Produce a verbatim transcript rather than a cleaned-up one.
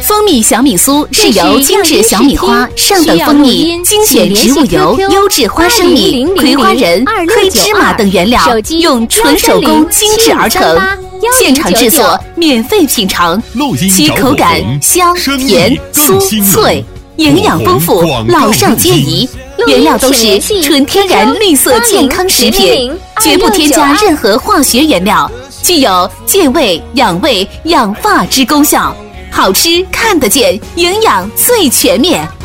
蜂蜜小米酥是由精致小米花、上等蜂蜜、精选植物油、优质花生米、葵花仁、黑芝麻等原料，用纯手工精制而成，现场制作，免费品尝，其口感香、甜、酥、脆，营养丰富，老少皆宜。原料都是纯天然绿色健康食品，绝不添加任何化学原料，具有健胃、养胃、养发之功效。好吃看得见，营养最全面。